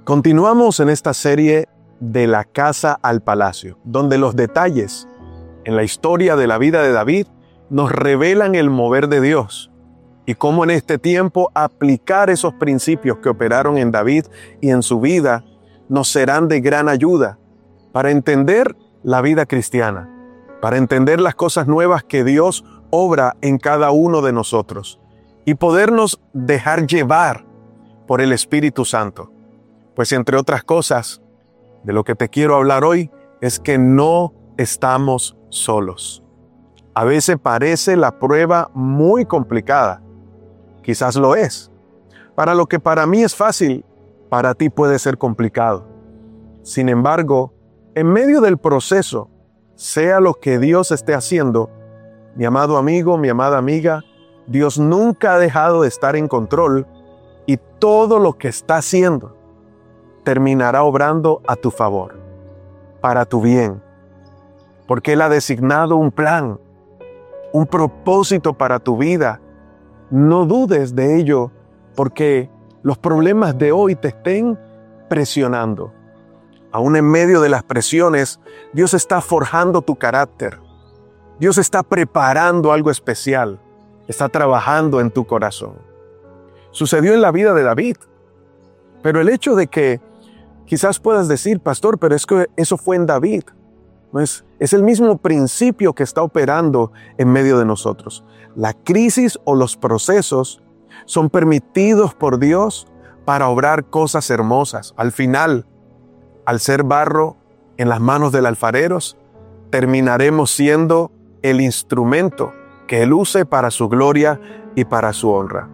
Continuamos en esta serie de la casa al palacio, donde los detalles en la historia de la vida de David nos revelan el mover de Dios y cómo en este tiempo aplicar esos principios que operaron en David y en su vida nos serán de gran ayuda para entender la vida cristiana, para entender las cosas nuevas que Dios obra en cada uno de nosotros y podernos dejar llevar por el Espíritu Santo. Pues entre otras cosas, de lo que te quiero hablar hoy es que no estamos solos. A veces parece la prueba muy complicada. Quizás lo es. Para lo que para mí es fácil, para ti puede ser complicado. Sin embargo, en medio del proceso, sea lo que Dios esté haciendo, mi amado amigo, mi amada amiga, Dios nunca ha dejado de estar en control y todo lo que está haciendo terminará obrando a tu favor, para tu bien, porque Él ha designado un plan, un propósito para tu vida. No dudes de ello, porque los problemas de hoy te estén presionando. Aún en medio de las presiones, Dios está forjando tu carácter. Dios está preparando algo especial. Está trabajando en tu corazón. Sucedió en la vida de David, pero el hecho de que quizás puedas decir, pastor, pero es que eso fue en David. No es el mismo principio que está operando en medio de nosotros. La crisis o los procesos son permitidos por Dios para obrar cosas hermosas. Al final, al ser barro en las manos del alfarero, terminaremos siendo el instrumento que Él use para su gloria y para su honra.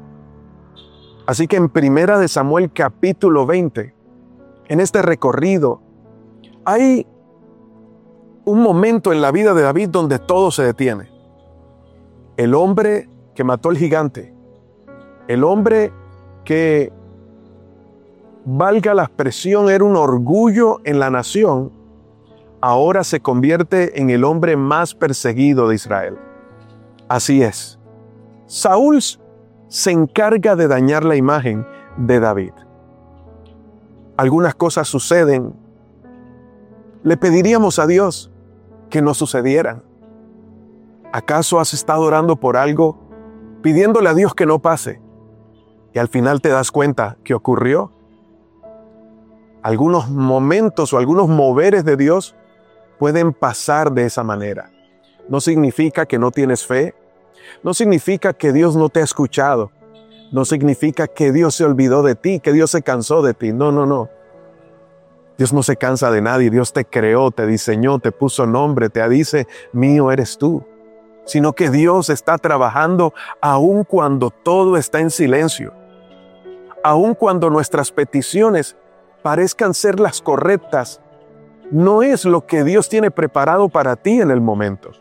Así que en 1 Samuel capítulo 20, en este recorrido, hay un momento en la vida de David donde todo se detiene. El hombre que mató al gigante, el hombre que, valga la expresión, era un orgullo en la nación, ahora se convierte en el hombre más perseguido de Israel. Así es. Saúl se encarga de dañar la imagen de David. Algunas cosas suceden. Le pediríamos a Dios que no sucedieran. ¿Acaso has estado orando por algo, pidiéndole a Dios que no pase? Y al final te das cuenta que ocurrió. Algunos momentos o algunos moveres de Dios pueden pasar de esa manera. No significa que no tienes fe. No significa que Dios no te ha escuchado. No significa que Dios se olvidó de ti, que Dios se cansó de ti. No. Dios no se cansa de nadie. Dios te creó, te diseñó, te puso nombre, te dice, mío eres tú. Sino que Dios está trabajando aun cuando todo está en silencio. Aun cuando nuestras peticiones parezcan ser las correctas, no es lo que Dios tiene preparado para ti en el momento.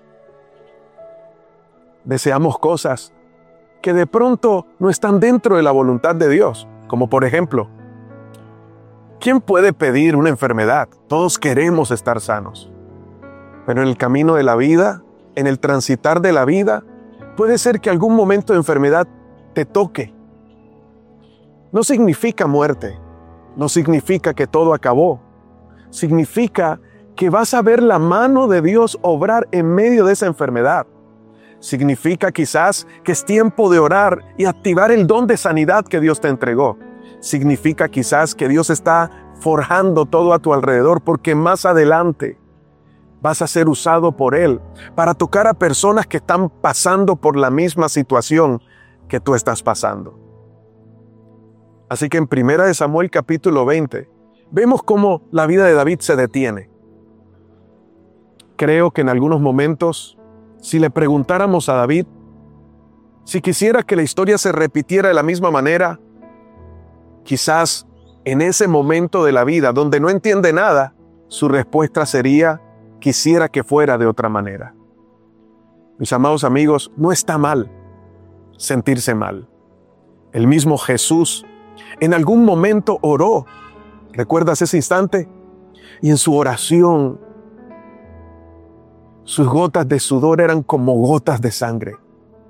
Deseamos cosas que de pronto no están dentro de la voluntad de Dios, como por ejemplo, ¿quién puede pedir una enfermedad? Todos queremos estar sanos, pero en el camino de la vida, en el transitar de la vida, puede ser que algún momento de enfermedad te toque. No significa muerte, no significa que todo acabó, significa que vas a ver la mano de Dios obrar en medio de esa enfermedad. Significa quizás que es tiempo de orar y activar el don de sanidad que Dios te entregó. Significa quizás que Dios está forjando todo a tu alrededor porque más adelante vas a ser usado por Él para tocar a personas que están pasando por la misma situación que tú estás pasando. Así que en 1 Samuel capítulo 20 vemos cómo la vida de David se detiene. Creo que en algunos momentos, si le preguntáramos a David si quisiera que la historia se repitiera de la misma manera, quizás en ese momento de la vida donde no entiende nada, su respuesta sería, quisiera que fuera de otra manera. Mis amados amigos, no está mal sentirse mal. El mismo Jesús en algún momento oró. ¿Recuerdas ese instante? Y en su oración, sus gotas de sudor eran como gotas de sangre.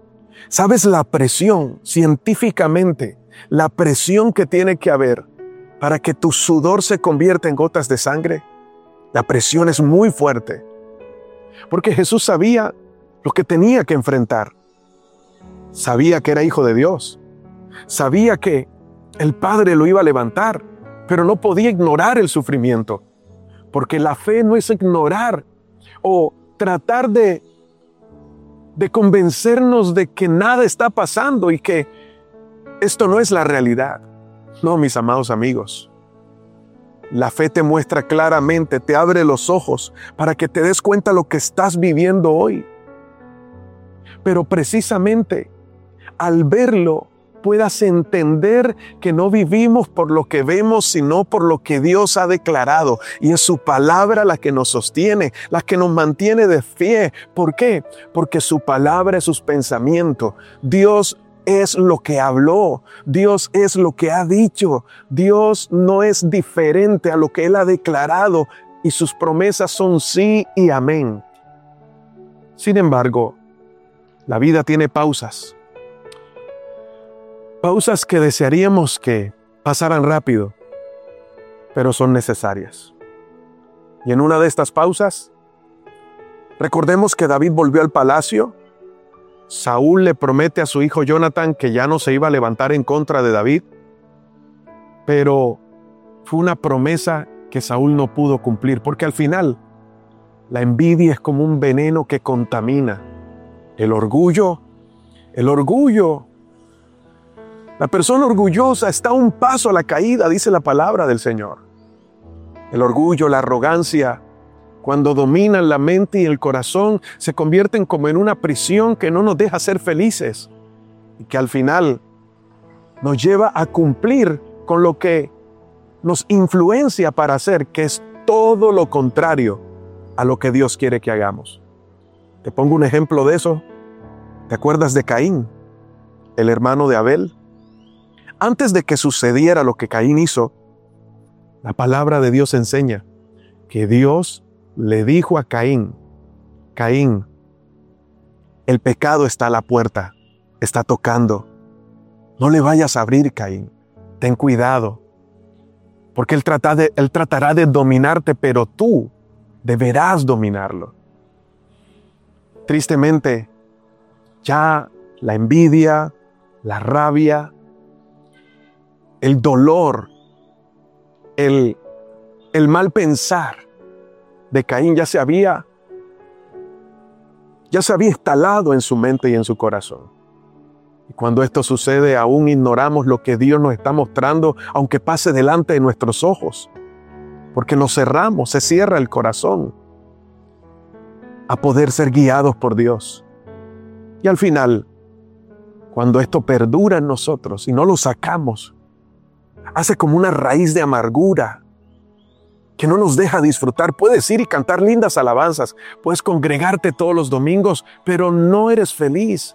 ¿Sabes la presión científicamente? La presión que tiene que haber para que tu sudor se convierta en gotas de sangre? La presión es muy fuerte, porque Jesús sabía lo que tenía que enfrentar. Sabía que era hijo de Dios. Sabía que el Padre lo iba a levantar, pero no podía ignorar el sufrimiento, porque la fe no es ignorar o tratar de convencernos de que nada está pasando y que esto no es la realidad. No, mis amados amigos. La fe te muestra claramente, te abre los ojos para que te des cuenta de lo que estás viviendo hoy. Pero precisamente al verlo, puedas entender que no vivimos por lo que vemos, sino por lo que Dios ha declarado. Y es su palabra la que nos sostiene, la que nos mantiene de pie. ¿Por qué? Porque su palabra es sus pensamientos. Dios es lo que habló. Dios es lo que ha dicho. Dios no es diferente a lo que Él ha declarado. Y sus promesas son sí y amén. Sin embargo, la vida tiene pausas. Pausas que desearíamos que pasaran rápido, pero son necesarias. Y en una de estas pausas, recordemos que David volvió al palacio. Saúl le promete a su hijo Jonatán que ya no se iba a levantar en contra de David, pero fue una promesa que Saúl no pudo cumplir, porque al final la envidia es como un veneno que contamina. El orgullo, la persona orgullosa está a un paso a la caída, dice la palabra del Señor. El orgullo, la arrogancia, cuando dominan la mente y el corazón, se convierten como en una prisión que no nos deja ser felices y que al final nos lleva a cumplir con lo que nos influencia para hacer, que es todo lo contrario a lo que Dios quiere que hagamos. Te pongo un ejemplo de eso. ¿Te acuerdas de Caín, el hermano de Abel? Antes de que sucediera lo que Caín hizo, la palabra de Dios enseña que Dios le dijo a Caín, Caín, el pecado está a la puerta, está tocando. No le vayas a abrir, Caín. Ten cuidado, porque él tratará de dominarte, pero tú deberás dominarlo. Tristemente, ya la envidia, la rabia, el dolor, el mal pensar de Caín ya se había instalado en su mente y en su corazón. Y cuando esto sucede, aún ignoramos lo que Dios nos está mostrando, aunque pase delante de nuestros ojos, porque nos cerramos, se cierra el corazón a poder ser guiados por Dios. Y al final, cuando esto perdura en nosotros y no lo sacamos, hace como una raíz de amargura que no nos deja disfrutar. Puedes ir y cantar lindas alabanzas, puedes congregarte todos los domingos, pero no eres feliz.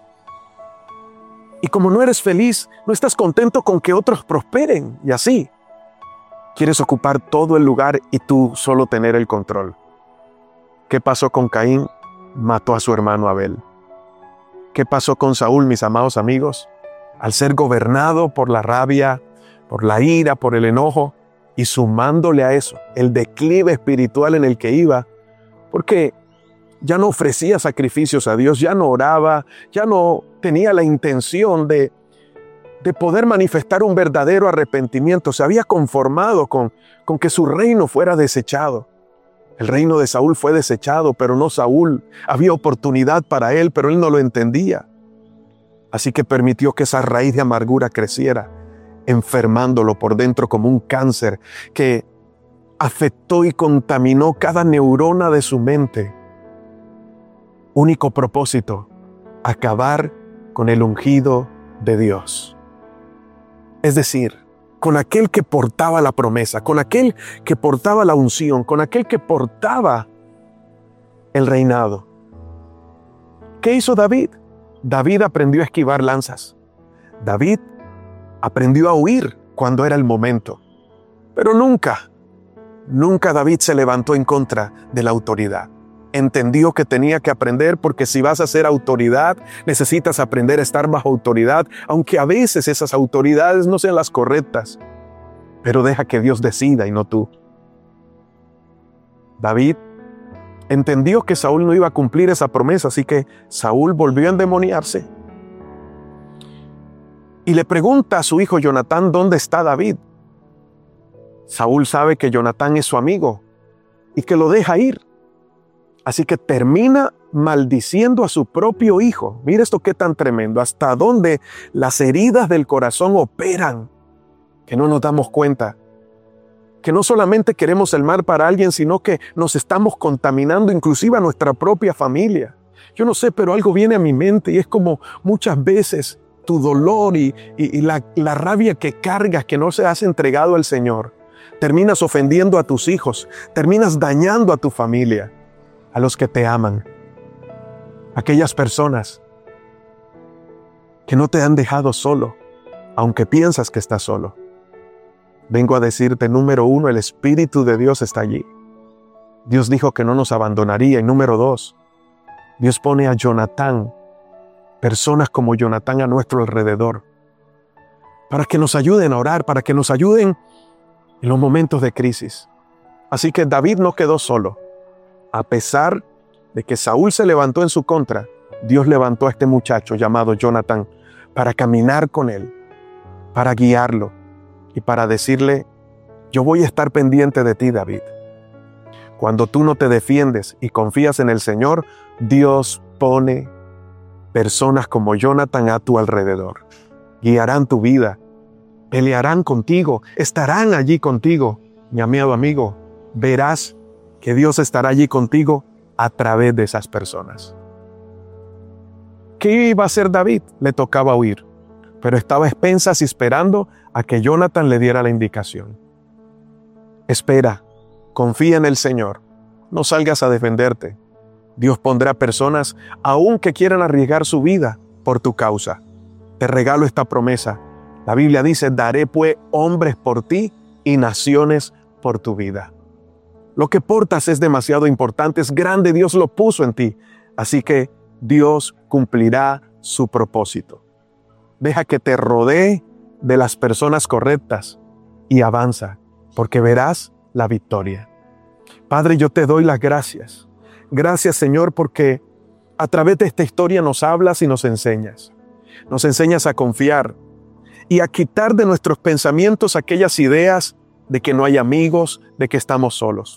Y como no eres feliz, no estás contento con que otros prosperen, y así quieres ocupar todo el lugar y tú solo tener el control. ¿Qué pasó con Caín? Mató a su hermano Abel. ¿Qué pasó con Saúl, mis amados amigos? Al ser gobernado por la rabia, por la ira, por el enojo, y sumándole a eso el declive espiritual en el que iba, porque ya no ofrecía sacrificios a Dios, ya no oraba, ya no tenía la intención de poder manifestar un verdadero arrepentimiento. Se había conformado con que su reino fuera desechado. El reino de Saúl fue desechado, pero no Saúl. Había oportunidad para él, pero él no lo entendía. Así que permitió que esa raíz de amargura creciera, enfermándolo por dentro como un cáncer que afectó y contaminó cada neurona de su mente. Único propósito, acabar con el ungido de Dios. Es decir, con aquel que portaba la promesa, con aquel que portaba la unción, con aquel que portaba el reinado. ¿Qué hizo David? David aprendió a esquivar lanzas. David aprendió a huir cuando era el momento. Pero nunca David se levantó en contra de la autoridad. Entendió que tenía que aprender, porque si vas a ser autoridad, necesitas aprender a estar bajo autoridad, aunque a veces esas autoridades no sean las correctas. pero deja que Dios decida y no tú. David entendió que Saúl no iba a cumplir esa promesa, así que Saúl volvió a endemoniarse. Y le pregunta a su hijo Jonatán dónde está David. Saúl sabe que Jonatán es su amigo y que lo deja ir. Así que termina maldiciendo a su propio hijo. Mira esto qué tan tremendo, hasta dónde las heridas del corazón operan, que no nos damos cuenta. Que no solamente queremos el mal para alguien, sino que nos estamos contaminando inclusive a nuestra propia familia. Yo no sé, pero algo viene a mi mente y es como muchas veces tu dolor y la rabia que cargas que no se has entregado al Señor. Terminas ofendiendo a tus hijos, terminas dañando a tu familia, a los que te aman. Aquellas personas que no te han dejado solo, aunque piensas que estás solo. Vengo a decirte, número 1, el Espíritu de Dios está allí. Dios dijo que no nos abandonaría. Y número 2, Dios pone a Jonatán, personas como Jonatán a nuestro alrededor, para que nos ayuden a orar, para que nos ayuden en los momentos de crisis. Así que David no quedó solo. A pesar de que Saúl se levantó en su contra, Dios levantó a este muchacho llamado Jonatán para caminar con él, para guiarlo y para decirle, yo voy a estar pendiente de ti, David. Cuando tú no te defiendes y confías en el Señor, Dios pone personas como Jonatán a tu alrededor. Guiarán tu vida, pelearán contigo, estarán allí contigo. Mi amado amigo, verás que Dios estará allí contigo a través de esas personas. ¿Qué iba a hacer David? Le tocaba huir, pero estaba a expensas y esperando a que Jonatán le diera la indicación. Espera, confía en el Señor, no salgas a defenderte. Dios pondrá personas aún que quieran arriesgar su vida por tu causa. Te regalo esta promesa. La Biblia dice, daré pues hombres por ti y naciones por tu vida. Lo que portas es demasiado importante, es grande, Dios lo puso en ti. Así que Dios cumplirá su propósito. Deja que te rodee de las personas correctas y avanza, porque verás la victoria. Padre, yo te doy las gracias. Gracias, Señor, porque a través de esta historia nos hablas y nos enseñas. Nos enseñas a confiar y a quitar de nuestros pensamientos aquellas ideas de que no hay amigos, de que estamos solos.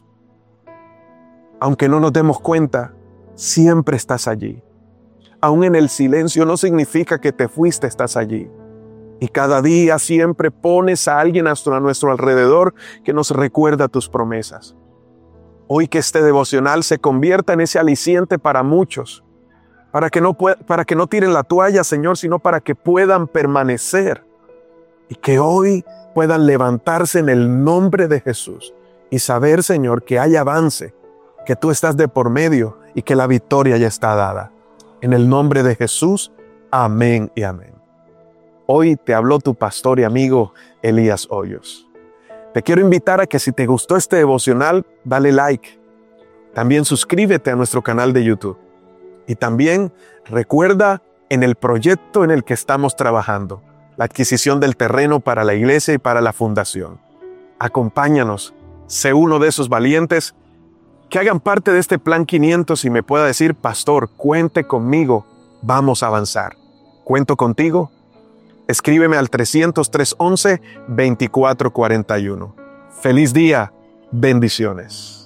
Aunque no nos demos cuenta, siempre estás allí. Aún en el silencio no significa que te fuiste, estás allí. Y cada día siempre pones a alguien a nuestro alrededor que nos recuerda tus promesas. Hoy que este devocional se convierta en ese aliciente para muchos, para que no tiren la toalla, Señor, sino para que puedan permanecer y que hoy puedan levantarse en el nombre de Jesús y saber, Señor, que hay avance, que tú estás de por medio y que la victoria ya está dada. En el nombre de Jesús, amén y amén. Hoy te habló tu pastor y amigo Elías Hoyos. Te quiero invitar a que si te gustó este devocional, dale like. También suscríbete a nuestro canal de YouTube. Y también recuerda en el proyecto en el que estamos trabajando, la adquisición del terreno para la iglesia y para la fundación. Acompáñanos, sé uno de esos valientes que hagan parte de este plan 500 y me pueda decir, pastor, cuente conmigo, vamos a avanzar. ¿Cuento contigo? Escríbeme al 300-311-2441. Feliz día, bendiciones.